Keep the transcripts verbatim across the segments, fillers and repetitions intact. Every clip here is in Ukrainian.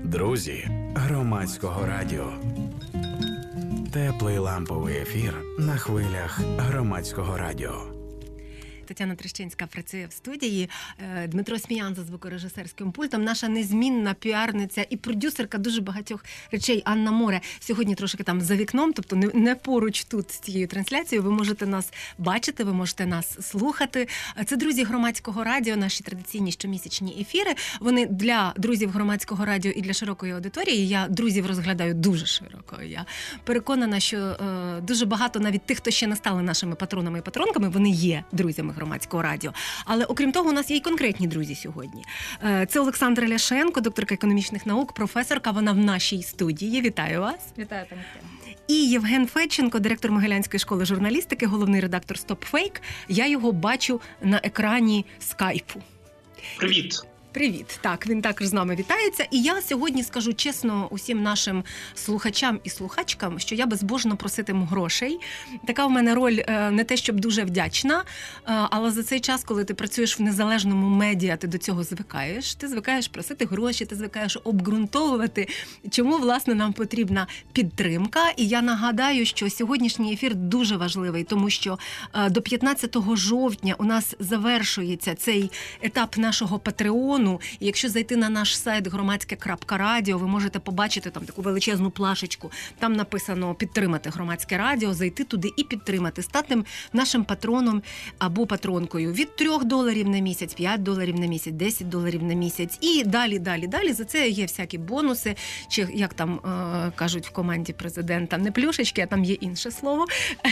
Друзі Громадського радіо. Теплий ламповий ефір на хвилях Громадського радіо. Тетяна Трещинська працює в студії, Дмитро Сміян за звукорежисерським пультом, наша незмінна піарниця і продюсерка дуже багатьох речей Анна Море. Сьогодні трошки там за вікном, тобто не, не поруч тут з цією трансляцією. Ви можете нас бачити, ви можете нас слухати. Це друзі Громадського радіо, наші традиційні щомісячні ефіри. Вони для друзів Громадського радіо і для широкої аудиторії. Я друзів розглядаю дуже широко. Я переконана, що е, дуже багато навіть тих, хто ще не стали нашими патронами і патронками, вони є друзями Громадського радіо. Але окрім того, у нас є і конкретні друзі сьогодні. Це Олександра Ляшенко, докторка економічних наук, професорка, вона в нашій студії. Вітаю вас. Вітаю, пані Тетяно. І Євген Федченко, директор Могилянської школи журналістики, головний редактор StopFake. Я його бачу на екрані скайпу. Привіт. Привіт. Так, він також з нами вітається. І я сьогодні скажу чесно усім нашим слухачам і слухачкам, що я безбожно проситиму грошей. Така в мене роль не те, щоб дуже вдячна, але за цей час, коли ти працюєш в незалежному медіа, ти до цього звикаєш. Ти звикаєш просити гроші, ти звикаєш обґрунтовувати, чому, власне, нам потрібна підтримка. І я нагадаю, що сьогоднішній ефір дуже важливий, тому що до п'ятнадцятого жовтня у нас завершується цей етап нашого Патреону. І якщо зайти на наш сайт громадське крапка радіо, ви можете побачити там таку величезну плашечку. Там написано «Підтримати Громадське радіо», зайти туди і підтримати, стати нашим патроном або патронкою від трьох доларів на місяць, п'ять доларів на місяць, десять доларів на місяць. І далі, далі, далі. За це є всякі бонуси, чи, як там е- кажуть в команді президента, не плюшечки, а там є інше слово.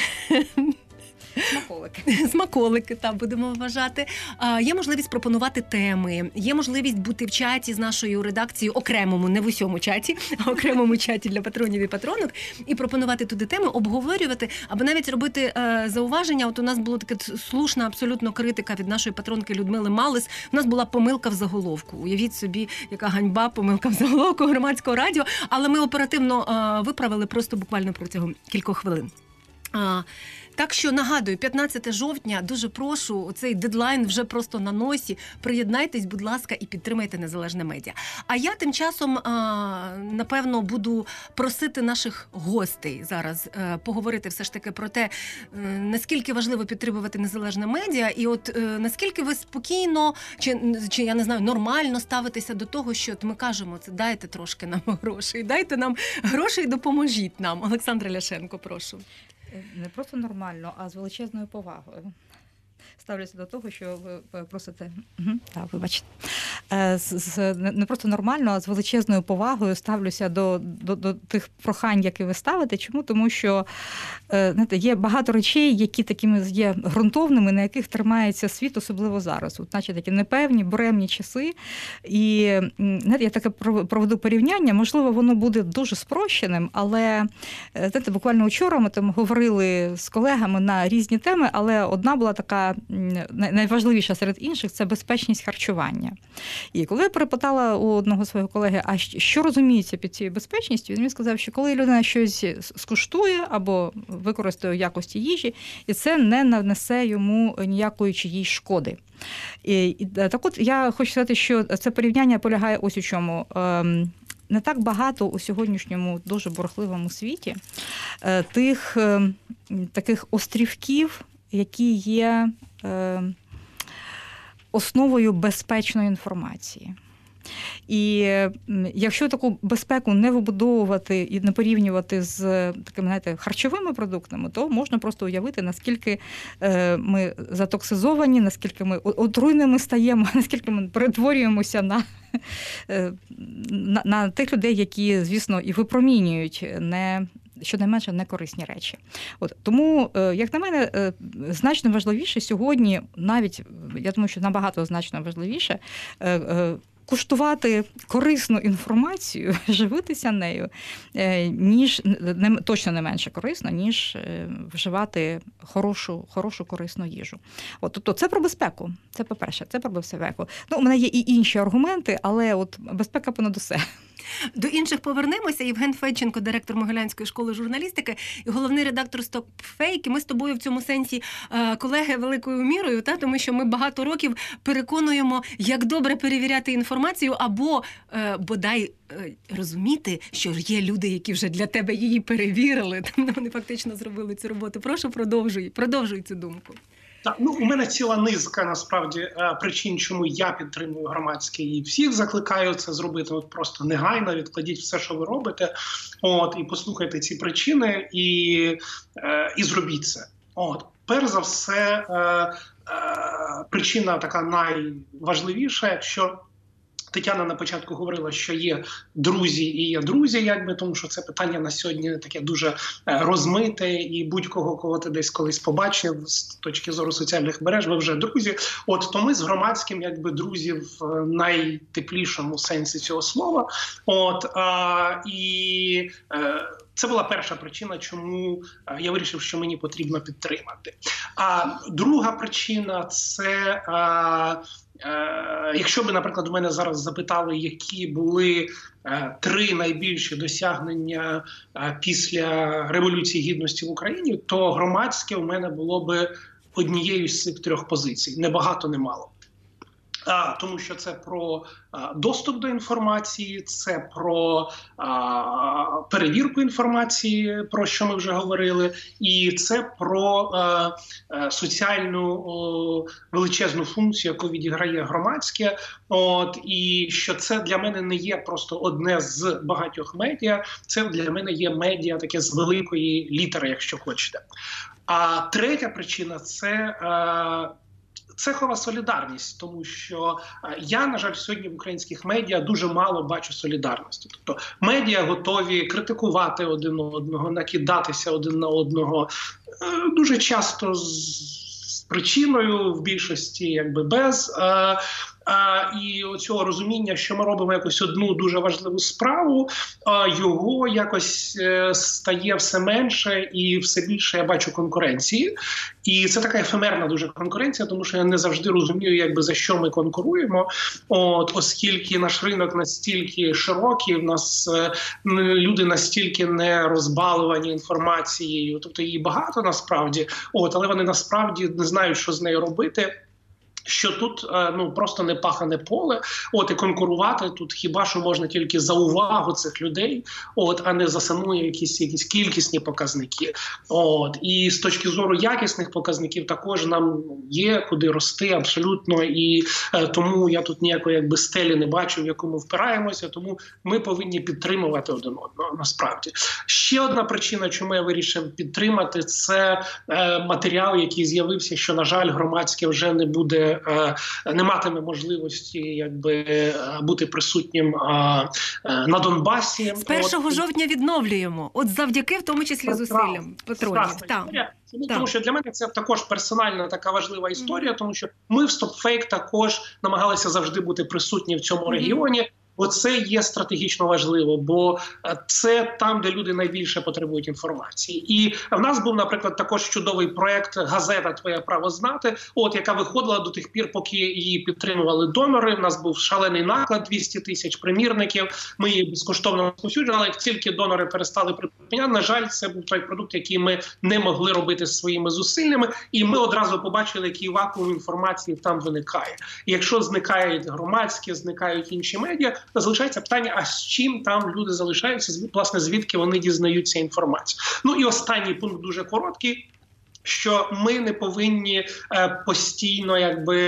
Смаколики. Смаколики, так, будемо вважати. А, є можливість пропонувати теми, є можливість бути в чаті з нашою редакцією, окремому, не в усьому чаті, а окремому чаті для патронів і патронок, і пропонувати туди теми, обговорювати, або навіть робити е, зауваження. От у нас була така слушна абсолютно критика від нашої патронки Людмили Малис. У нас була помилка в заголовку. Уявіть собі, яка ганьба, помилка в заголовку Громадського радіо, але ми оперативно е, виправили просто буквально протягом кількох хвилин. А, так що, нагадую, п'ятнадцятого жовтня, дуже прошу, цей дедлайн вже просто на носі. Приєднайтесь, будь ласка, і підтримайте незалежне медіа. А я тим часом, напевно, буду просити наших гостей зараз поговорити все ж таки про те, наскільки важливо підтримувати незалежне медіа, і от наскільки ви спокійно, чи, чи я не знаю, нормально ставитеся до того, що от ми кажемо, це дайте трошки нам грошей, дайте нам грошей і допоможіть нам. Олександра Ляшенко, прошу. Не просто нормально, а з величезною повагою. Ставлюся до того, що ви просите, угу, так, вибачте, з, з, не просто нормально, а з величезною повагою ставлюся до, до, до тих прохань, які ви ставите. Чому? Тому що, знаєте, є багато речей, які такими є ґрунтовними, на яких тримається світ, особливо зараз. От, наче такі непевні, буремні часи. І, знаєте, я таке проведу порівняння, можливо, воно буде дуже спрощеним, але, знаєте, буквально вчора ми там говорили з колегами на різні теми, але одна була така найважливіша серед інших – це безпечність харчування. І коли я перепитала у одного свого колеги, а що розуміється під цією безпечністю, він мені сказав, що коли людина щось скуштує або використає в якості їжі, і це не нанесе йому ніякої чиїсь шкоди. І, і, так от я хочу сказати, що це порівняння полягає ось у чому. Не так багато у сьогоднішньому дуже бурхливому світі тих таких острівків, які є е, основою безпечної інформації. І якщо таку безпеку не вибудовувати і не порівнювати з такими, знаєте, харчовими продуктами, то можна просто уявити, наскільки ми затоксизовані, наскільки ми отруйними стаємо, наскільки ми перетворюємося на, на, на тих людей, які, звісно, і випромінюють не щонайменше некорисні речі. От, тому, як на мене, значно важливіше сьогодні, навіть, я думаю, що набагато значно важливіше, куштувати корисну інформацію, живитися нею, ніж, не, точно не менше корисно, ніж вживати хорошу, хорошу корисну їжу. От, тобто це про безпеку, це по-перше, це про безпеку. Ну, у мене є і інші аргументи, але от безпека понад усе. До інших повернемося. Євген Федченко, директор Могилянської школи журналістики і головний редактор StopFake. Ми з тобою в цьому сенсі колеги великою мірою, та? Тому що ми багато років переконуємо, як добре перевіряти інформацію або бодай розуміти, що є люди, які вже для тебе її перевірили. Вони фактично зробили цю роботу. Прошу, продовжуй, продовжуй цю думку. Так, ну, у мене ціла низка, насправді, причин, чому я підтримую громадське, і всіх закликаю це зробити от просто негайно, відкладіть все, що ви робите, от, і послухайте ці причини, і, і зробіть це. От. Перш за все, е, е, причина така найважливіша, якщо Тетяна на початку говорила, що є друзі і є друзі, якби, тому що це питання на сьогодні таке дуже розмите, і будь-кого, кого ти десь колись побачив з точки зору соціальних мереж, ви вже друзі. От, то ми з громадським, якби, друзі в найтеплішому сенсі цього слова. От, а, і е, це була перша причина, чому я вирішив, що мені потрібно підтримати. А друга причина – це... А, якщо б, наприклад, у мене зараз запитали, які були е, три найбільші досягнення е, після Революції Гідності в Україні, то громадське у мене було б однією з цих трьох позицій. Не багато, не мало. А, тому що це про а, доступ до інформації, це про а, перевірку інформації, про що ми вже говорили, і це про а, а, соціальну о, величезну функцію, яку відіграє громадське. От, і що це для мене не є просто одне з багатьох медіа, це для мене є медіа таке з великої літери, якщо хочете. А третя причина – це... А, цехова солідарність, тому що я, на жаль, сьогодні в українських медіа дуже мало бачу солідарності. Тобто медіа готові критикувати один одного, накидатися один на одного, дуже часто з причиною, в більшості якби без. А, і оцього розуміння, що ми робимо якось одну дуже важливу справу, а, його якось е, стає все менше і все більше я бачу конкуренції. І це така ефемерна дуже конкуренція, тому що я не завжди розумію, якби за що ми конкуруємо, от, оскільки наш ринок настільки широкий, в нас е, люди настільки не розбаловані інформацією, тобто її багато насправді, от, але вони насправді не знають, що з нею робити. Що тут ну просто не пахане поле, от і конкурувати тут хіба що можна тільки за увагу цих людей, от, а не за саму якісь якісь кількісні показники. От і з точки зору якісних показників також нам є куди рости абсолютно, і е, тому я тут ніякої якби стелі не бачу, в яку ми впираємося. Тому ми повинні підтримувати один одного. Насправді ще одна причина, чому я вирішив підтримати, це е, матеріал, який з'явився, що на жаль громадське вже не буде. Не матиме можливості якби бути присутнім а, на Донбасі. З першого жовтня відновлюємо. От завдяки в тому числі зусиллям патронів. Тому, тому що для мене це також персональна така важлива історія, тому що ми в StopFake також намагалися завжди бути присутні в цьому регіоні. Оце є стратегічно важливо, бо це там, де люди найбільше потребують інформації. І в нас був, наприклад, також чудовий проект «Газета. Твоє право знати», от, яка виходила до тих пір, поки її підтримували донори. У нас був шалений наклад, двісті тисяч примірників, ми її безкоштовно розповсюджували, але як тільки донори перестали припиняти, на жаль, це був той продукт, який ми не могли робити своїми зусиллями, і ми одразу побачили, який вакуум інформації там виникає. І якщо зникають громадські, зникають інші медіа, залишається питання, а з чим там люди залишаються, власне, звідки вони дізнаються інформацію. Ну і останній пункт дуже короткий, що ми не повинні е, постійно, якби,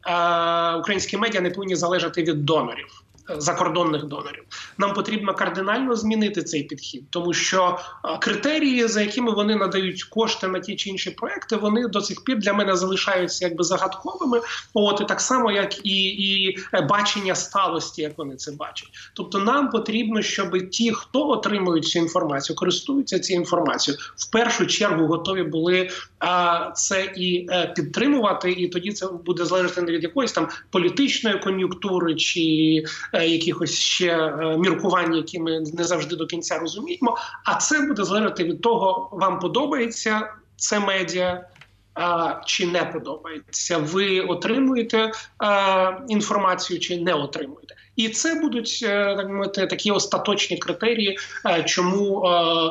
е, українські медіа не повинні залежати від донорів. Закордонних донорів. Нам потрібно кардинально змінити цей підхід, тому що критерії, за якими вони надають кошти на ті чи інші проекти, вони до цих пір для мене залишаються якби загадковими, от і так само, як і, і бачення сталості, як вони це бачать. Тобто нам потрібно, щоб ті, хто отримують цю інформацію, користуються цією інформацією, в першу чергу готові були а, це і а, підтримувати, і тоді це буде залежати не від якоїсь там політичної кон'юнктури чи якихось ще міркувань, які ми не завжди до кінця розуміємо, а це буде залежати від того, вам подобається це медіа, а, чи не подобається. Ви отримуєте а, інформацію чи не отримуєте. І це будуть, так мовити, такі остаточні критерії, чому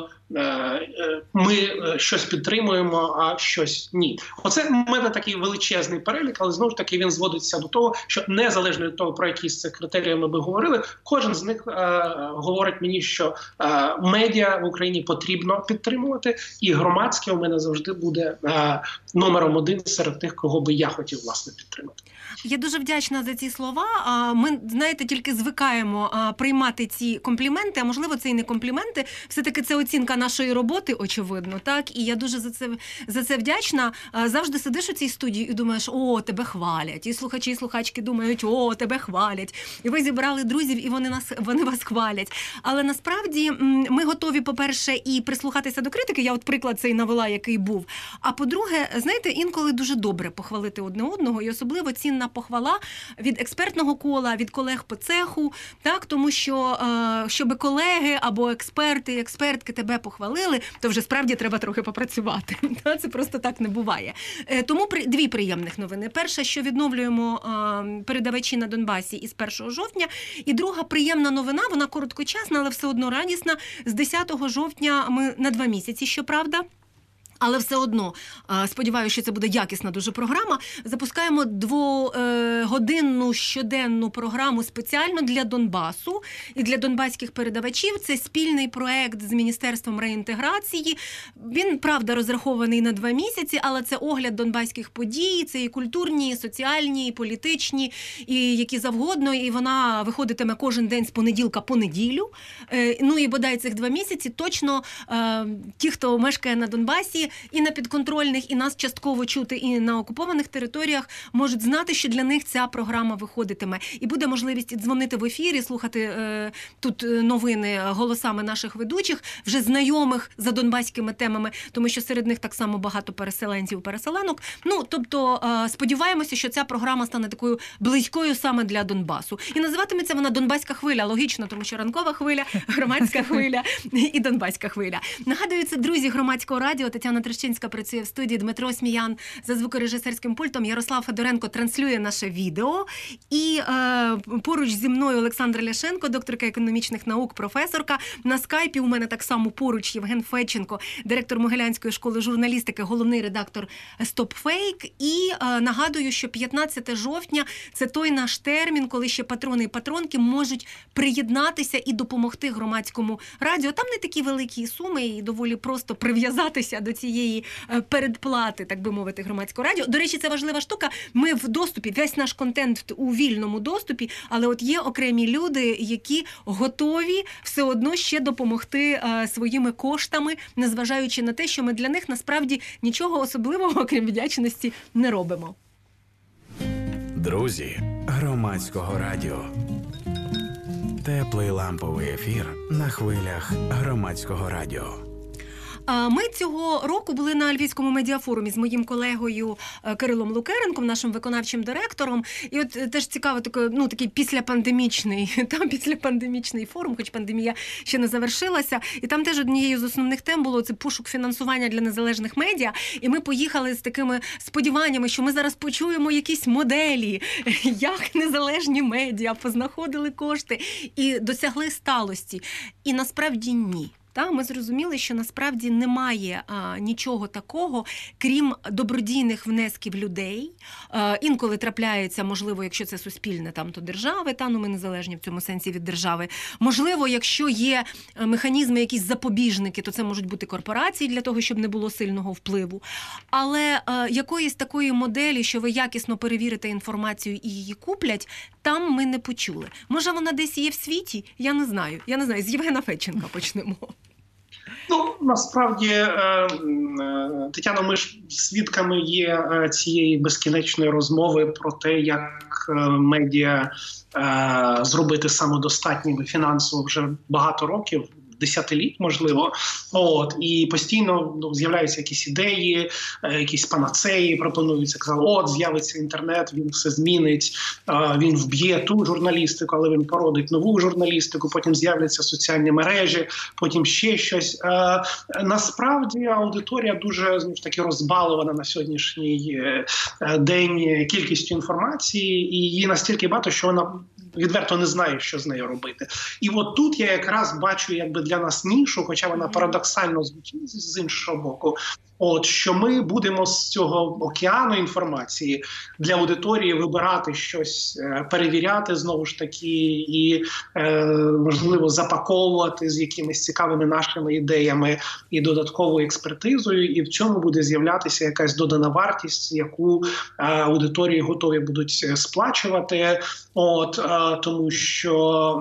ми щось підтримуємо, а щось ні. Оце в мене такий величезний перелік, але знову ж таки він зводиться до того, що незалежно від того, про які з цих критеріїв ми би говорили, кожен з них е, говорить мені, що е, медіа в Україні потрібно підтримувати, і громадське у мене завжди буде е, номером один серед тих, кого би я хотів, власне, підтримати. Я дуже вдячна за ці слова. Ми, знаєте, тільки звикаємо приймати ці компліменти, а можливо, це і не компліменти. Все-таки це оцінка нашої роботи, очевидно, так? І я дуже за це, за це вдячна. Завжди сидиш у цій студії і думаєш, о, тебе хвалять. І слухачі, і слухачки думають, о, тебе хвалять. І ви зібрали друзів, і вони, нас, вони вас хвалять. Але насправді ми готові, по-перше, і прислухатися до критики. Я от приклад цей навела, який був. А по-друге, знаєте, інколи дуже добре похвалити одне одного, і особливо цінна похвала від експертного кола, від колег по цеху, так, тому що, е, щоб колеги або експерти, експертки тебе похвалили, то вже справді треба трохи попрацювати. Це просто так не буває. Е, тому при, дві приємних новини. Перша, що відновлюємо е, передавачі на Донбасі із першого жовтня, і друга приємна новина, вона короткочасна, але все одно радісна. З десятого жовтня ми на два місяці, щоправда, але все одно, сподіваюся, що це буде якісна дуже програма, запускаємо двогодинну щоденну програму спеціально для Донбасу і для донбаських передавачів. Це спільний проект з Міністерством реінтеграції. Він, правда, розрахований на два місяці, але це огляд донбаських подій, це і культурні, і соціальні, і політичні, і які завгодно. І вона виходитиме кожен день з понеділка по неділю. Ну і бодай цих два місяці точно ті, хто мешкає на Донбасі, і на підконтрольних, і нас частково чути, і на окупованих територіях, можуть знати, що для них ця програма виходитиме. І буде можливість дзвонити в ефірі, слухати е, тут новини голосами наших ведучих, вже знайомих за донбаськими темами, тому що серед них так само багато переселенців, переселенок. Ну, тобто, е, сподіваємося, що ця програма стане такою близькою саме для Донбасу. І називатиметься вона «Донбаська хвиля», логічно, тому що ранкова хвиля, громадська хвиля і Донбаська хвиля. Нагадую, це друзі Громадського радіо, Тетяна Трещинська працює в студії, Дмитро Сміян за звукорежисерським пультом, Ярослав Федоренко транслює наше відео. І е, поруч зі мною Олександра Ляшенко, докторка економічних наук, професорка. На скайпі у мене так само поруч Євген Федченко, директор Могилянської школи журналістики, головний редактор «Стопфейк». І е, нагадую, що п'ятнадцяте жовтня – це той наш термін, коли ще патрони і патронки можуть приєднатися і допомогти Громадському радіо. Там не такі великі суми і доволі просто прив'язатися до цієї передплати, так би мовити, Громадського радіо. До речі, це важлива штука. Ми в доступі, весь наш контент у вільному доступі, але от є окремі люди, які готові все одно ще допомогти а, своїми коштами, незважаючи на те, що ми для них насправді нічого особливого, окрім вдячності, не робимо. Друзі Громадського радіо. Теплий ламповий ефір на хвилях Громадського радіо. Ми цього року були на Львівському медіафорумі з моїм колегою Кирилом Лукеренком, нашим виконавчим директором. І от теж цікаво, такий, ну, такий післяпандемічний, там післяпандемічний форум, хоч пандемія ще не завершилася. І там теж однією з основних тем було це пошук фінансування для незалежних медіа. І ми поїхали з такими сподіваннями, що ми зараз почуємо якісь моделі, як незалежні медіа познаходили кошти і досягли сталості. І насправді ні. Та, ми зрозуміли, що насправді немає а, нічого такого, крім добродійних внесків людей. А, інколи трапляється, можливо, якщо це суспільне, там, то держави, та, ну, ми незалежні в цьому сенсі від держави. Можливо, якщо є механізми, якісь запобіжники, то це можуть бути корпорації для того, щоб не було сильного впливу. Але а, якоїсь такої моделі, що ви якісно перевірите інформацію і її куплять, там ми не почули. Може, вона десь є в світі? Я не знаю. Я не знаю. З Євгена Федченка почнемо. Ну, насправді, Тетяно, ми ж свідками є цієї безкінечної розмови про те, як медіа зробити самодостатніми фінансово вже багато років, десятиліть, можливо. От, і постійно, ну, з'являються якісь ідеї, якісь панацеї пропонуються. Казали, от, з'явиться інтернет, він все змінить, він вб'є ту журналістику, але він породить нову журналістику, потім з'являться соціальні мережі, потім ще щось. Насправді аудиторія дуже, знову ж таки, розбалована на сьогоднішній день кількістю інформації, і її настільки багато, що вона відверто не знає, що з нею робити. І от тут я якраз бачу якби для нас нішу, хоча вона парадоксально звучить з іншого боку. От що ми будемо з цього океану інформації для аудиторії вибирати щось, перевіряти знову ж таки і е, можливо запаковувати з якимись цікавими нашими ідеями і додатковою експертизою. І в цьому буде з'являтися якась додана вартість, яку е, аудиторії готові будуть сплачувати. От е, тому, що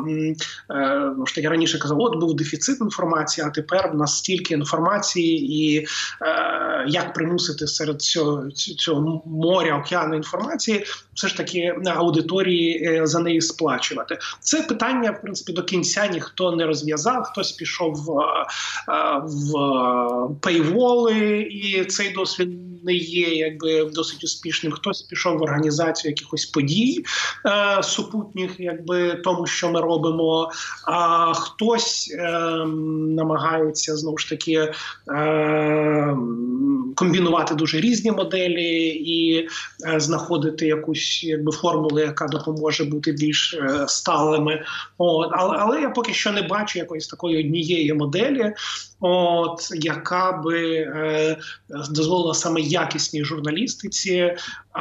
е, ж таки раніше казав, от був дефіцит інформації, а тепер в нас стільки інформації і е, як примусити серед цього, цього моря, океану інформації все ж таки аудиторії за неї сплачувати. Це питання, в принципі, до кінця ніхто не розв'язав, хтось пішов в, в пейволи, і цей досвід не є якби досить успішним. Хтось пішов в організацію якихось подій е, супутніх, якби тому, що ми робимо, а хтось е, намагається знову ж таки е, комбінувати дуже різні моделі і е, знаходити якусь якби формулу, яка допоможе бути більш е, сталими. От, але, але я поки що не бачу якоїсь такої однієї моделі, от, яка би е, дозволила саме якісній журналістиці е,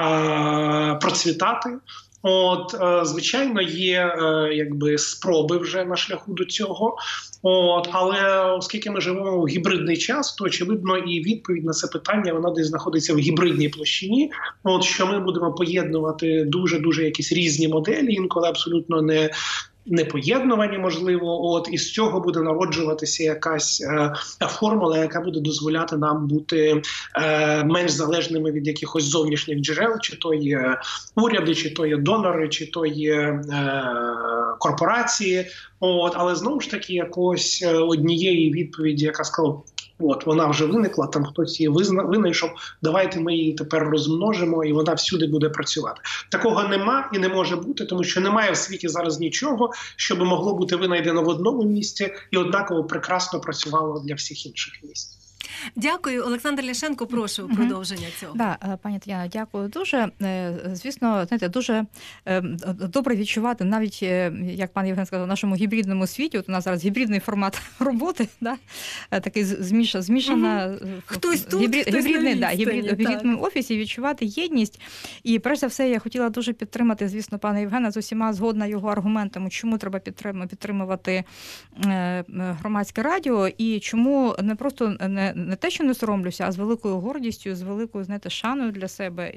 процвітати. От, е, звичайно, є е, якби спроби вже на шляху до цього. От, але оскільки ми живемо в гібридний час, то очевидно і відповідь на це питання вона десь знаходиться в гібридній площині. От, що ми будемо поєднувати дуже-дуже якісь різні моделі, інколи абсолютно не непоєднувані, можливо, от і з цього буде народжуватися якась е, формула, яка буде дозволяти нам бути е, менш залежними від якихось зовнішніх джерел, чи то є уряди, чи то є донори, чи то є е, корпорації. От, але знову ж таки якось однієї відповіді, яка сказала, от вона вже виникла, там хтось її визна, винайшов, давайте ми її тепер розмножимо, і вона всюди буде працювати. Такого нема і не може бути, тому що немає в світі зараз нічого, що би могло бути винайдено в одному місці і однаково прекрасно працювало для всіх інших місць. Дякую. Олександр Ляшенко, прошу угу. продовження цього. Да, пані Тетяно, дякую дуже. Звісно, знаєте, дуже добре відчувати, навіть, як пан Євген сказав, в нашому гібридному світі, от у нас зараз гібридний формат роботи, да, такий зміш, змішана, угу. хтось тут, гібрид, хтось гібридний, на да, гібрид, в гібридному офісі, відчувати єдність. І, перш за все, я хотіла дуже підтримати, звісно, пана Євгена, з усіма згодна його аргументами, чому треба підтримувати громадське радіо і чому не просто не не те, що не соромлюся, а з великою гордістю, з великою, знаєте, шаною для себе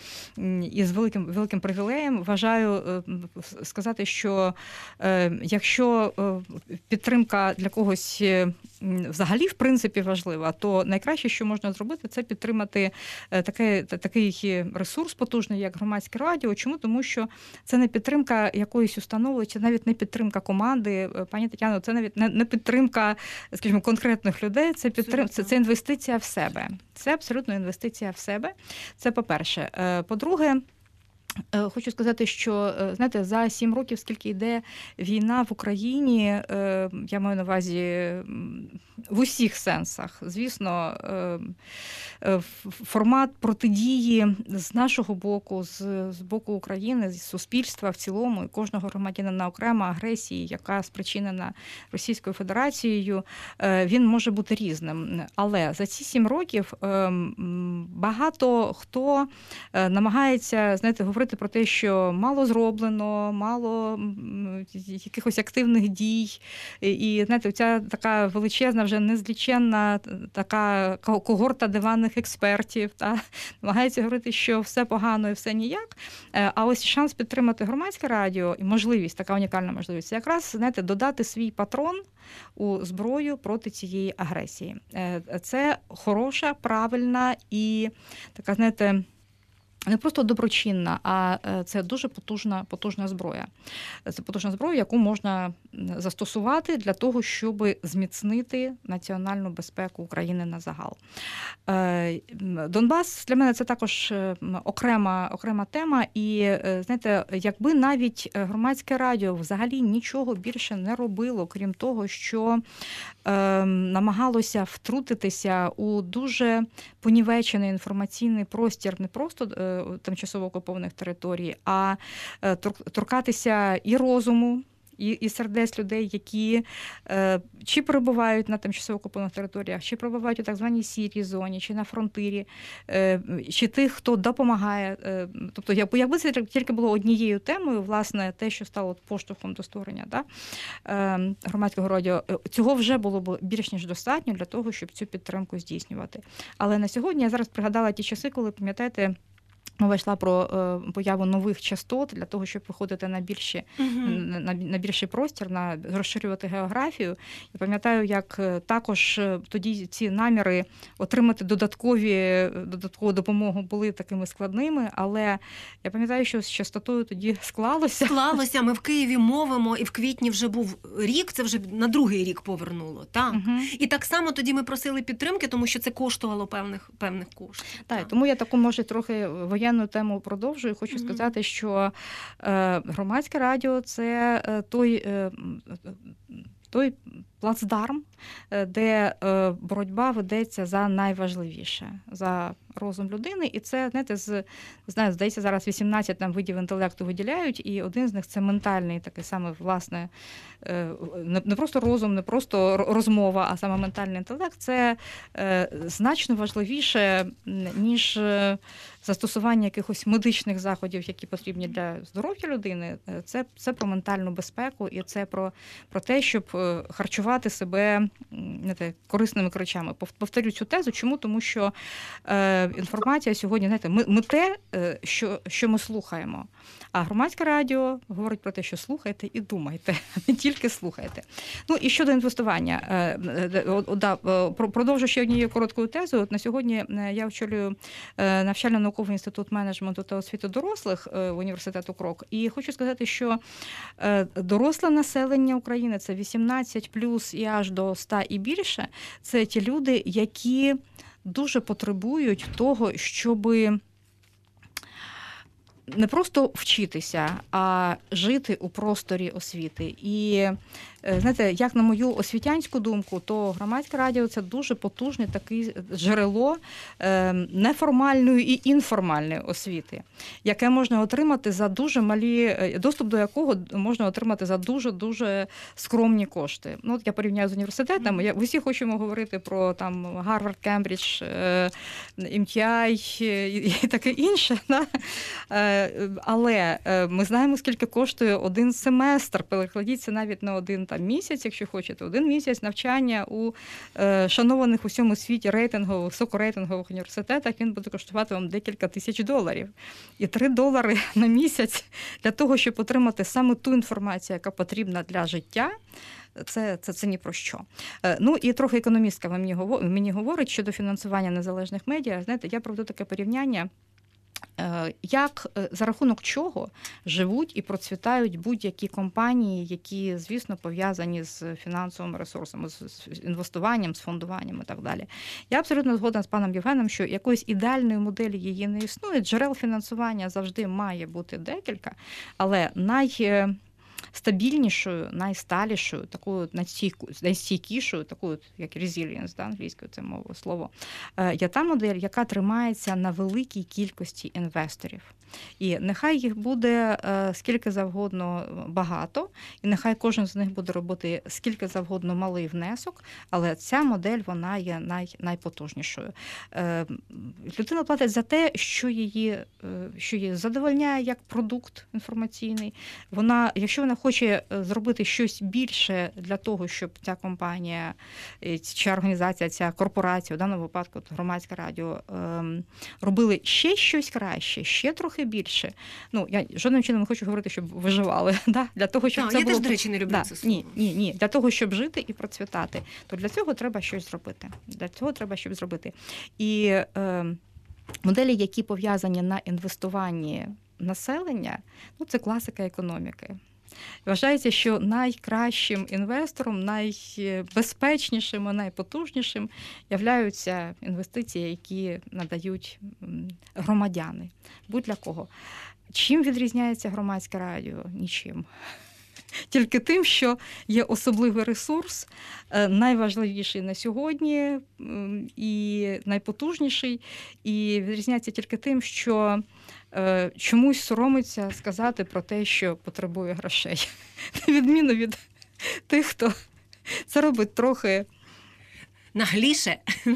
і з великим, великим привілеєм вважаю сказати, що якщо підтримка для когось взагалі, в принципі, важлива, то найкраще, що можна зробити, це підтримати такий, такий ресурс потужний, як громадське радіо. Чому? Тому що це не підтримка якоїсь установи, це навіть не підтримка команди. Пані Тетяно, це навіть не підтримка, скажімо, конкретних людей, це підтримка, це, це інвестиція в себе. Це абсолютно інвестиція в себе. Це по-перше. По-друге, хочу сказати, що, знаєте, за сім років, скільки йде війна в Україні, я маю на увазі в усіх сенсах, звісно, формат протидії з нашого боку, з, з боку України, з суспільства в цілому, і кожного громадянина окремо агресії, яка спричинена Російською Федерацією, він може бути різним. Але за ці сім років багато хто намагається, знаєте, говорити про те, що мало зроблено, мало якихось активних дій. І, знаєте, ця така величезна, вже незліченна така когорта диванних експертів, та, намагається говорити, що все погано і все ніяк. А ось шанс підтримати громадське радіо і можливість, така унікальна можливість, якраз, знаєте, додати свій патрон у зброю проти цієї агресії. Це хороша, правильна і така, знаєте, не просто доброчинна, а це дуже потужна, потужна зброя. Це потужна зброя, яку можна застосувати для того, щоб зміцнити національну безпеку України на загал. Донбас для мене це також окрема, окрема тема. І, знаєте, якби навіть громадське радіо взагалі нічого більше не робило, крім того, що намагалося втрутитися у дуже понівечений інформаційний простір не просто тимчасово окупованих територій, а торкатися і розуму, І, і сердець людей, які е, чи перебувають на тимчасово окупованих територіях, чи перебувають у так званій сірій зоні, чи на фронтирі, е, чи тих, хто допомагає. Е, тобто, якби це тільки було однією темою, власне, те, що стало поштовхом до створення да, е, громадського радіо, цього вже було б більш ніж достатньо для того, щоб цю підтримку здійснювати. Але на сьогодні я зараз пригадала ті часи, коли, пам'ятаєте, мова йшла про е, появу нових частот для того, щоб виходити на більші, uh-huh. на, на більший простір, на розширювати географію. Я пам'ятаю, як також тоді ці наміри отримати додаткові, додаткову допомогу були такими складними, але я пам'ятаю, що з частотою тоді склалося. Склалося, ми в Києві мовимо, і в квітні вже був рік, це вже на другий рік повернуло. Так. Uh-huh. І так само тоді ми просили підтримки, тому що це коштувало певних, певних коштів. Так, так, тому я таку, може, трохи воєнну тему продовжую. Хочу mm-hmm. сказати, що е, громадське радіо – це е, той, е, той плацдарм, де е, боротьба ведеться за найважливіше, за розум людини. І це, знаєте, з, знаю, здається, зараз вісімнадцять там видів інтелекту виділяють, і один з них – це ментальний, такий саме, власне, е, не, не просто розум, не просто розмова, а саме ментальний інтелект – це е, значно важливіше, ніж застосування якихось медичних заходів, які потрібні для здоров'я людини. Це, це про ментальну безпеку, і це про, про те, щоб харчувати себе не те, корисними речами. Повторю цю тезу. Чому? Тому що е, інформація сьогодні, знаєте, ми, ми те, що, що ми слухаємо. А громадське радіо говорить про те, що слухайте і думайте, не тільки слухайте. Ну і щодо інвестування. Продовжу ще однією короткою тезою. От на сьогодні я очолюю навчально-науковий інститут менеджменту та освіти дорослих університету Крок. І хочу сказати, що доросле населення України – це вісімнадцять плюс і аж до ста і більше. Це ті люди, які дуже потребують того, щоби не просто вчитися, а жити у просторі освіти. І, знаєте, як на мою освітянську думку, то громадське радіо – це дуже потужне таке джерело неформальної і інформальної освіти, яке можна отримати за дуже малі, доступ до якого можна отримати за дуже-дуже скромні кошти. Ну, от я порівняю з університетами, я, всі хочемо говорити про там Гарвард, Кембридж, ем ті ай і таке інше, да? Але ми знаємо, скільки коштує один семестр, перекладіться навіть на один там місяць, якщо хочете, один місяць навчання у е, шанованих у всьому світі рейтингових, високорейтингових університетах, він буде коштувати вам декілька тисяч доларів. І три долари на місяць для того, щоб отримати саме ту інформацію, яка потрібна для життя, Це, це, це ні про що. Ну і трохи економістка мені, мені говорить щодо фінансування незалежних медіа. Знаєте, я проведу таке порівняння, як, за рахунок чого живуть і процвітають будь-які компанії, які, звісно, пов'язані з фінансовими ресурсами, з інвестуванням, з фондуванням і так далі. Я абсолютно згодна з паном Євгеном, що якоїсь ідеальної моделі її не існує. Джерел фінансування завжди має бути декілька, але най... стабільнішою, найсталішою, такою найстійкішою, такою, як resilience, да, англійською це мова слово, є та модель, яка тримається на великій кількості інвесторів. І нехай їх буде скільки завгодно багато, і нехай кожен з них буде робити скільки завгодно малий внесок, але ця модель, вона є най, найпотужнішою. Людина платить за те, що її, що її задовольняє як продукт інформаційний. Вона, якщо вона хоче зробити щось більше для того, щоб ця компанія, ця організація, ця корпорація, в даному випадку громадське радіо, робили ще щось краще, ще трохи більше. Ну, я жодним чином не хочу говорити, щоб виживали. Да? Для того, щоб так, це я було... теж, до речі, не люблю да, це слово. Ні, ні, ні. Для того, щоб жити і процвітати, то для цього треба щось зробити. Для цього треба щось зробити. І е, моделі, які пов'язані на інвестуванні населення, ну, це класика економіки. Вважається, що найкращим інвестором, найбезпечнішим і найпотужнішим являються інвестиції, які надають громадяни. Будь-для кого. Чим відрізняється громадське радіо? Нічим. тільки тим, що є особливий ресурс, найважливіший на сьогодні і найпотужніший, і відрізняється тільки тим, що чомусь соромиться сказати про те, що потребує грошей. На відміну від тих, хто це робить трохи нагліше.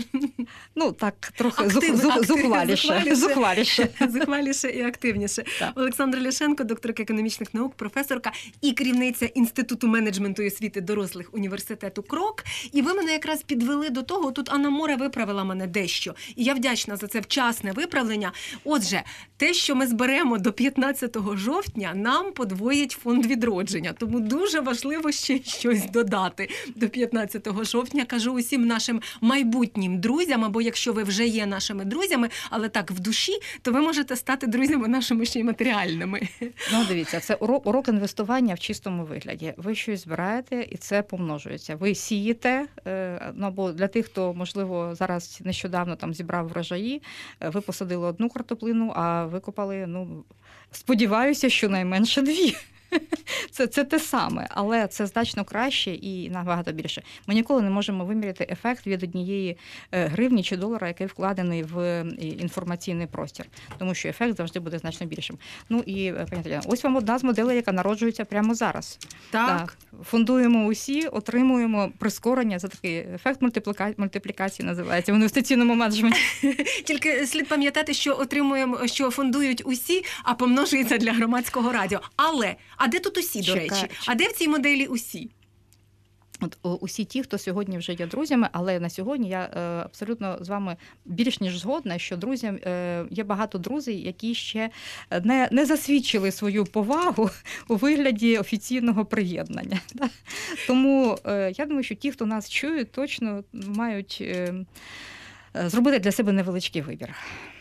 Ну, так, трохи Актив, зух, актив, зухваліше. зухваліше. Зухваліше. Зухваліше і активніше. Так. Олександра Ляшенко, докторка економічних наук, професорка і керівниця Інституту менеджменту і освіти дорослих університету «Крок». І ви мене якраз підвели до того, тут Анна Мора виправила мене дещо. І я вдячна за це вчасне виправлення. Отже, те, що ми зберемо до п'ятнадцятого жовтня, нам подвоїть фонд відродження. Тому дуже важливо ще щось додати до п'ятнадцятого жовтня. Кажу усім нашим майбутнім друзям, або якщо ви вже є нашими друзями, але так в душі, то ви можете стати друзями нашими ще й матеріальними. Ну, дивіться, це урок, урок інвестування в чистому вигляді. Ви щось збираєте, і це помножується. Ви сієте, ну, або для тих, хто, можливо, зараз нещодавно там зібрав врожаї, ви посадили одну картоплину, а викопали, ну, сподіваюся, що найменше дві. Це, це те саме, але це значно краще і набагато більше. Ми ніколи не можемо виміряти ефект від однієї гривні чи долара, який вкладений в інформаційний простір, тому що ефект завжди буде значно більшим. Ну і, пані Тетяно, ось вам одна з моделей, яка народжується прямо зараз. Так. Так. Фондуємо усі, отримуємо прискорення, за такий ефект мультипліка... мультиплікації називається в інвестиційному менеджменті. Тільки слід пам'ятати, що отримуємо, що фондують усі, а помножується для громадського радіо. Але, а де тут усі, до Чекай, речі? чекай. А де в цій моделі усі? От усі ті, хто сьогодні вже є друзями, але на сьогодні я е, абсолютно з вами більш ніж згодна, що друзям е, є багато друзів, які ще не, не засвідчили свою повагу у вигляді офіційного приєднання. Да? Тому е, я думаю, що ті, хто нас чують, точно мають е, зробити для себе невеличкий вибір.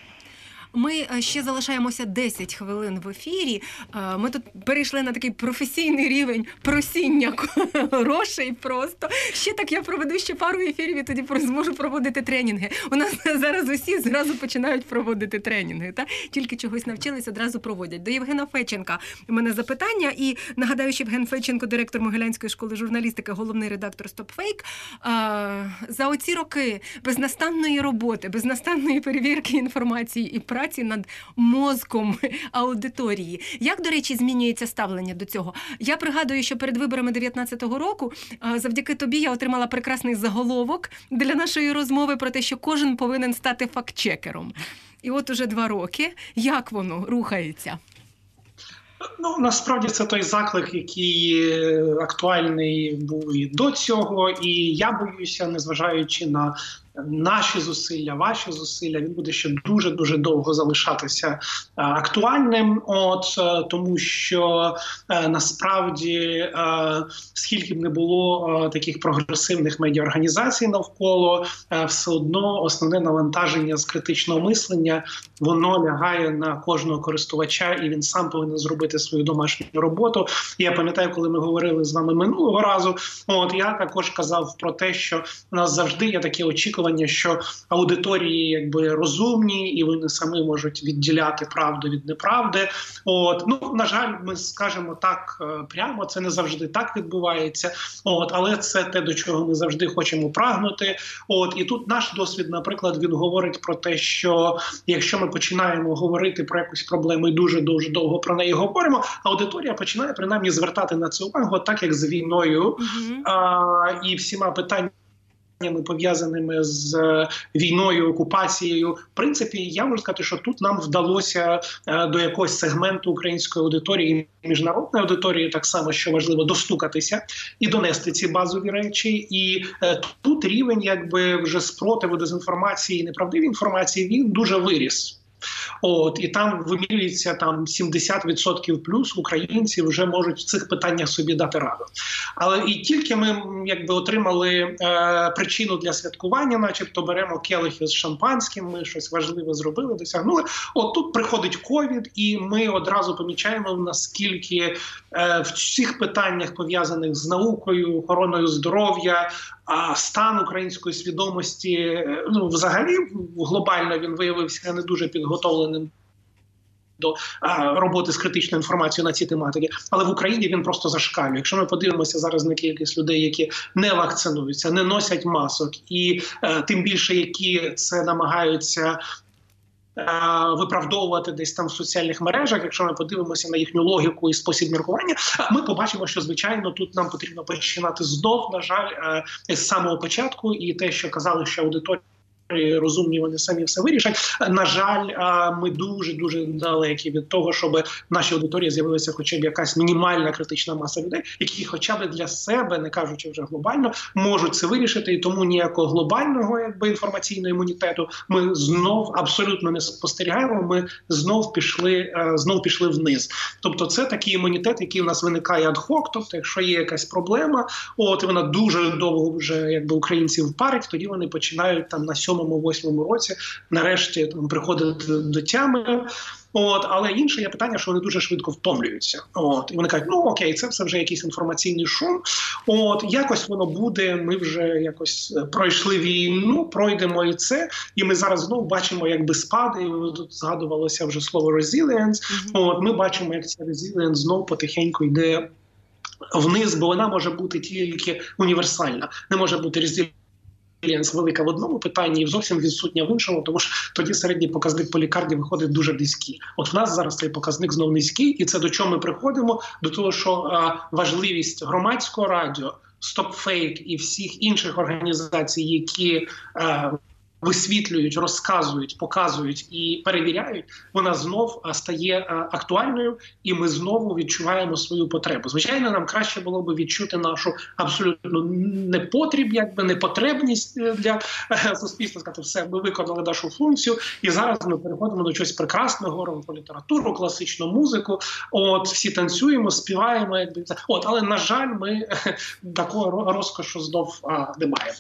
Ми ще залишаємося десять хвилин в ефірі. Ми тут перейшли на такий професійний рівень просіння грошей просто. Ще так я проведу ще пару ефірів і тоді зможу проводити тренінги. У нас зараз усі зразу починають проводити тренінги. Та? Тільки чогось навчились, одразу проводять. До Євгена Федченка у мене запитання. І нагадаю, що Євген Федченко, директор Могилянської школи журналістики, головний редактор «Стопфейк». За оці роки безнастанної роботи, безнастанної перевірки інформації і праці над мозком аудиторії. Як, до речі, змінюється ставлення до цього? Я пригадую, що перед виборами дев'ятнадцятого року завдяки тобі я отримала прекрасний заголовок для нашої розмови про те, що кожен повинен стати фактчекером. І от уже два роки. Як воно рухається? Ну, насправді це той заклик, який актуальний був і до цього, і я боюся, незважаючи на наші зусилля, ваші зусилля, він буде ще дуже-дуже довго залишатися актуальним, от, тому що насправді, скільки б не було таких прогресивних медіаорганізацій навколо, все одно основне навантаження з критичного мислення, воно лягає на кожного користувача, і він сам повинен зробити свою домашню роботу. Я пам'ятаю, коли ми говорили з вами минулого разу, от, я також казав про те, що у нас завжди є таке очікування, що аудиторії якби розумні, і вони самі можуть відділяти правду від неправди. От, ну, на жаль, ми скажемо так прямо, це не завжди так відбувається. От, але це те, до чого ми завжди хочемо прагнути. От, і тут наш досвід, наприклад, він говорить про те, що якщо ми починаємо говорити про якусь проблему і дуже-дуже довго про неї говоримо, аудиторія починає принаймні звертати на це увагу, так як з війною mm-hmm. а, і всіма питаннями, пов'язаними з війною, окупацією. В принципі, я можу сказати, що тут нам вдалося до якогось сегменту української аудиторії і міжнародної аудиторії, так само, що важливо, достукатися і донести ці базові речі. І е, тут рівень якби вже спротиву дезінформації і неправдивої інформації, він дуже виріс. От, і там вимірюється там сімдесят відсотків плюс українців вже можуть в цих питаннях собі дати раду. Але і тільки ми якби отримали е, причину для святкування, начебто беремо келихи з шампанським, ми щось важливе зробили, досягнули. От тут приходить ковід, і ми одразу помічаємо, наскільки е, в цих питаннях, пов'язаних з наукою, охороною здоров'я, а стан української свідомості, ну, взагалі, глобально він виявився не дуже підготовленим до а, роботи з критичною інформацією на ці тематики. Але в Україні він просто зашкалює. Якщо ми подивимося зараз на кількість людей, які не вакцинуються, не носять масок, і а, тим більше, які це намагаються виправдовувати десь там в соціальних мережах, якщо ми подивимося на їхню логіку і спосіб міркування, ми побачимо, що, звичайно, тут нам потрібно починати знов, на жаль, з самого початку, і те, що казали, що аудиторія розумні, вони самі все вирішать. На жаль, ми дуже-дуже далекі від того, щоб в нашій аудиторії з'явилася хоча б якась мінімальна критична маса людей, які хоча б для себе, не кажучи вже глобально, можуть це вирішити. І тому ніякого глобального якби інформаційного імунітету ми знов абсолютно не спостерігаємо, ми знов пішли, знов пішли вниз. Тобто це такий імунітет, який у нас виникає ад-хок, тобто якщо є якась проблема, от і вона дуже довго вже якби українців парить, тоді вони починають там на сьомому восьмому році нарешті там приходити до тями. От, але інше є питання, що вони дуже швидко втомлюються. От, і вони кажуть, ну окей, це все вже якийсь інформаційний шум. От, якось воно буде, ми вже якось пройшли війну, пройдемо і це. І ми зараз знову бачимо якби спади, і тут згадувалося вже слово resilience. Mm-hmm. От, ми бачимо, як ця resilience знову потихеньку йде вниз, бо вона може бути тільки універсальна. Не може бути resilience велика в одному питанні і зовсім відсутня в іншому, тому що тоді середній показник по лікарні виходить дуже низький. От в нас зараз цей показник знов низький, і це до чого ми приходимо? До того, що а, важливість громадського радіо, StopFake і всіх інших організацій, які а, висвітлюють, розказують, показують і перевіряють, вона знов стає актуальною, і ми знову відчуваємо свою потребу. Звичайно, нам краще було б відчути нашу абсолютно непотріб, якби непотребність для суспільства, сказати, все, ми виконали нашу функцію, і зараз ми переходимо до чогось прекрасного, говоримо про літературу, класичну музику, от, всі танцюємо, співаємо, якби, от, але, на жаль, ми такого розкошу знов а, не маємо.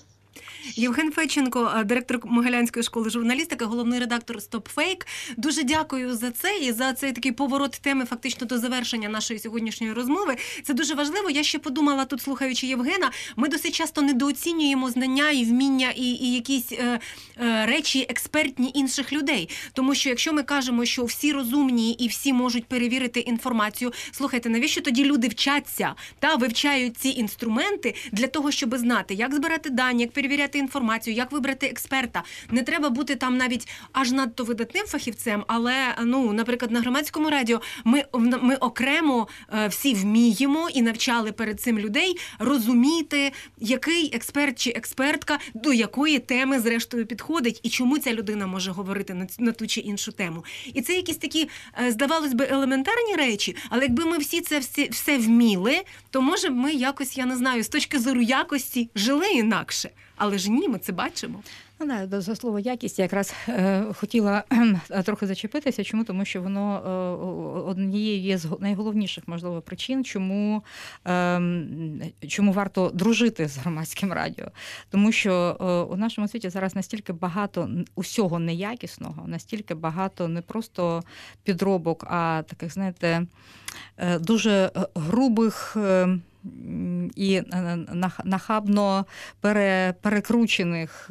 Євген Федченко, директор Могилянської школи журналістики, головний редактор StopFake. Дуже дякую за це і за цей такий поворот теми фактично до завершення нашої сьогоднішньої розмови. Це дуже важливо. Я ще подумала тут, слухаючи Євгена, ми досить часто недооцінюємо знання і вміння і, і якісь е, е, речі експертні інших людей. Тому що якщо ми кажемо, що всі розумні і всі можуть перевірити інформацію, слухайте, навіщо тоді люди вчаться та вивчають ці інструменти для того, щоб знати, як збирати дані, як перевіряти інформацію, як вибрати експерта. Не треба бути там навіть аж надто видатним фахівцем, але, ну, наприклад, на громадському радіо ми, ми окремо е, всі вміємо і навчали перед цим людей розуміти, який експерт чи експертка до якої теми зрештою підходить і чому ця людина може говорити на, на ту чи іншу тему. І це якісь такі, е, здавалось би, елементарні речі, але якби ми всі це всі, все вміли, то може б ми якось, я не знаю, з точки зору якості жили інакше. Але ж ні, ми це бачимо. Ну, да, за слово якість я якраз е, хотіла е, трохи зачепитися. Чому? Тому що воно е, однією є з найголовніших, можливо, причин, чому, е, чому варто дружити з громадським радіо. Тому що е, у нашому світі зараз настільки багато усього неякісного, настільки багато не просто підробок, а таких, знаєте, е, дуже грубих е, і нахабно пере, перекручених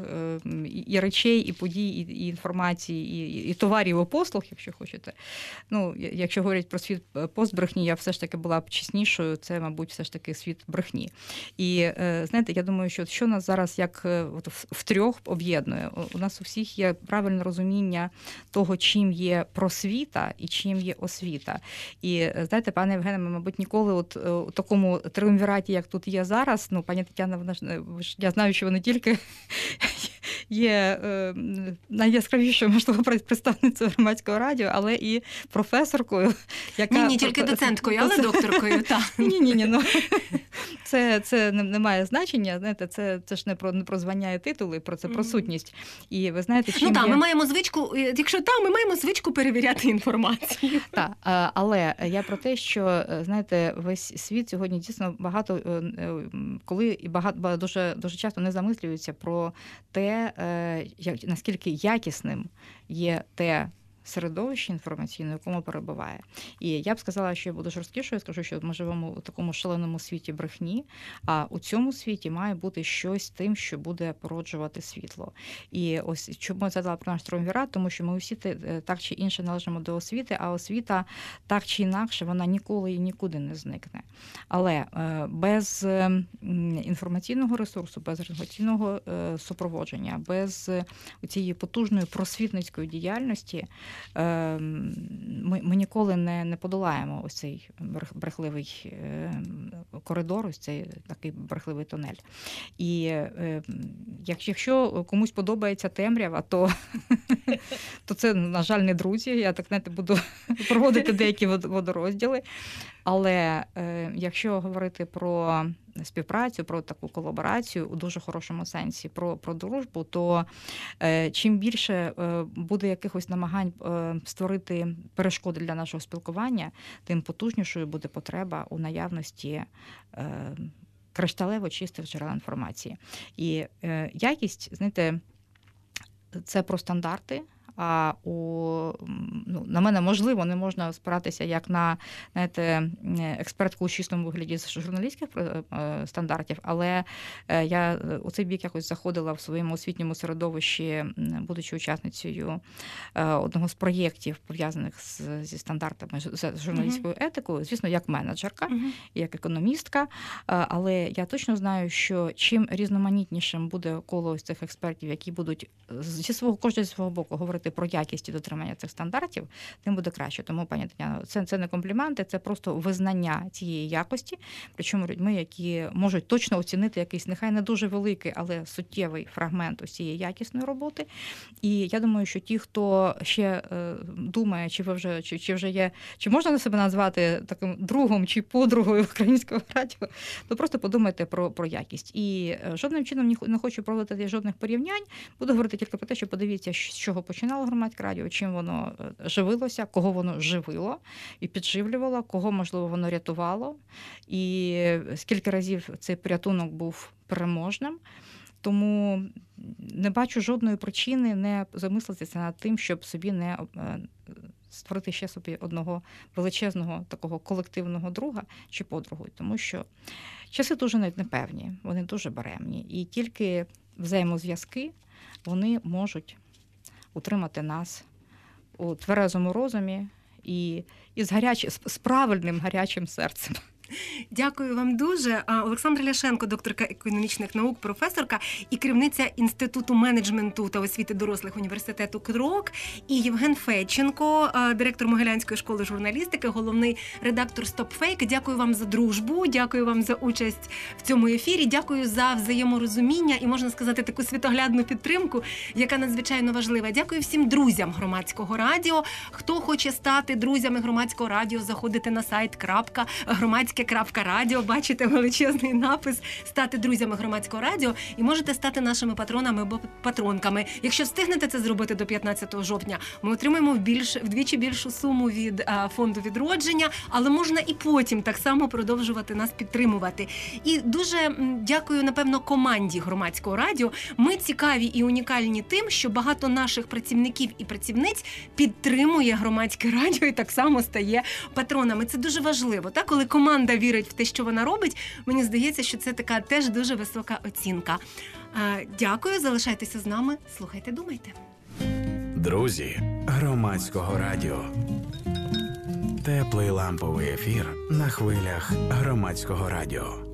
і речей, і подій, і інформації, і, і товарів, і послуг, якщо хочете. Ну, якщо говорять про світ постбрехні, я все ж таки була б чеснішою, це, мабуть, все ж таки світ брехні. І, знаєте, я думаю, що що нас зараз як от, втрьох об'єднує? У нас у всіх є правильне розуміння того, чим є просвіта і чим є освіта. І, знаєте, пане Євгене, ми, мабуть, ніколи от у такому триумвіраті, як тут є зараз, ну, пані Тетяна, вона ж, я знаю, що ви не тільки є е, найяскравішою, можливо, представницею громадського радіо, але і професоркою, яка... Ні, не тільки доценткою, але докторкою, так. Ні-ні-ні, ну, це, це не, не має значення, знаєте, це, це ж не про, не про звання і титули, про це про сутність. І ви знаєте, чим Ну так, є... ми маємо звичку, якщо так, ми маємо звичку перевіряти інформацію. Так, але я про те, що, знаєте, весь світ сьогодні дійсно багато, коли і багато, дуже, дуже часто не замислюються про те, як, наскільки якісним є те середовищі інформаційне, в якому перебуває. І я б сказала, що я буду жорсткішою, скажу, що ми живемо у такому шаленому світі брехні, а у цьому світі має бути щось тим, що буде породжувати світло. І ось чому я задала про наш триумвірат, тому що ми усі так чи інше належимо до освіти, а освіта так чи інакше, вона ніколи і нікуди не зникне. Але без інформаційного ресурсу, без інформаційного супроводження, без цієї потужної просвітницької діяльності ми, ми ніколи не, не подолаємо ось цей брехливий коридор, ось цей такий брехливий тунель. І якщо комусь подобається темрява, то, то це, на жаль, не друзі. Я так, знаєте, буду проводити деякі водорозділи. Але е, якщо говорити про співпрацю, про таку колаборацію у дуже хорошому сенсі, про, про дружбу, то е, чим більше е, буде якихось намагань е, створити перешкоди для нашого спілкування, тим потужнішою буде потреба у наявності е, кришталево чистих джерел інформації. І е, якість, знаєте, це про стандарти. А у, ну, на мене, можливо, не можна спиратися як на, знаєте, експертку у чистому вигляді з журналістських стандартів, але я у цей бік якось заходила в своєму освітньому середовищі, будучи учасницею одного з проєктів, пов'язаних з, зі стандартами, з журналістською uh-huh. етикою, звісно, як менеджерка, uh-huh. як економістка, але я точно знаю, що чим різноманітнішим буде коло ось цих експертів, які будуть зі свого, кожен зі свого боку говорити про якість і дотримання цих стандартів, тим буде краще. Тому, пані Тетяно, це, це не компліменти, це просто визнання цієї якості, причому людьми, які можуть точно оцінити якийсь, нехай не дуже великий, але суттєвий фрагмент ось цієї якісної роботи. І я думаю, що ті, хто ще е, думає, чи ви вже, чи, чи вже є, чи можна на себе назвати таким другом чи подругою українського радіо, то просто подумайте про, про якість. І жодним чином не хочу проводити жодних порівнянь, буду говорити тільки про те, що подивіться, з чого починало громадське радіо, чим воно живилося, кого воно живило і підживлювало, кого, можливо, воно рятувало, і скільки разів цей порятунок був переможним. Тому не бачу жодної причини не замислитися над тим, щоб собі не створити ще собі одного величезного такого колективного друга чи подругу. Тому що часи дуже навіть непевні, вони дуже баремні. І тільки взаємозв'язки, вони можуть утримати нас у тверезому розумі і, і з, гаряч... з правильним гарячим серцем. Дякую вам дуже. Олександра Ляшенко, докторка економічних наук, професорка і керівниця Інституту менеджменту та освіти дорослих університету КРОК, і Євген Федченко, директор Могилянської школи журналістики, головний редактор StopFake. Дякую вам за дружбу, дякую вам за участь в цьому ефірі, дякую за взаєморозуміння і, можна сказати, таку світоглядну підтримку, яка надзвичайно важлива. Дякую всім друзям Громадського радіо. Хто хоче стати друзями Громадського радіо, заходите на сайт громадське крапка радіо, бачите величезний напис «Стати друзями Громадського радіо» і можете стати нашими патронами або патронками. Якщо встигнете це зробити до п'ятнадцятого жовтня, ми отримаємо більш, вдвічі більшу суму від а, фонду відродження, але можна і потім так само продовжувати нас підтримувати. І дуже дякую, напевно, команді Громадського радіо. Ми цікаві і унікальні тим, що багато наших працівників і працівниць підтримує Громадське радіо і так само стає патронами. Це дуже важливо, так? Коли команда вірить в те, що вона робить, мені здається, що це така теж дуже висока оцінка. Дякую, залишайтеся з нами, слухайте, думайте. Друзі Громадського радіо. Теплий ламповий ефір на хвилях Громадського радіо.